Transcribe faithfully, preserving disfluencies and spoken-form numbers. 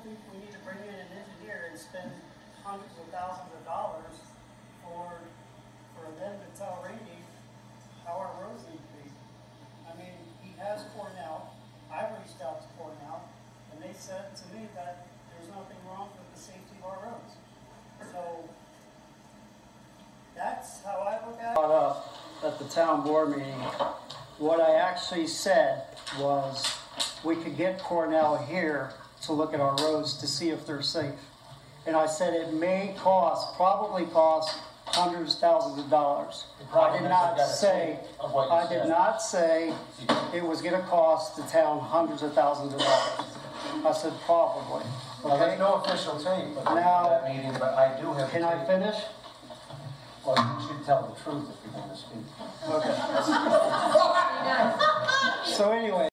think we need to bring in an engineer and spend hundreds of thousands of dollars for, for them to tell Randy how our roads need to be. I mean, he has Cornell, I've reached out to Cornell, and they said to me that there's nothing wrong with the safety of our roads. So, that's how I look at it. Brought up at the town board meeting, what I actually said was we could get Cornell here to look at our roads to see if they're safe. And I said it may cost, probably cost hundreds of thousands of dollars. I did not say, I did not say it was going to cost the town hundreds of thousands of dollars. I said probably. Well, there's no official tape of Now, that meeting, but I do have. Can I finish? Well, you should tell the truth if you want to speak. Okay. So anyway.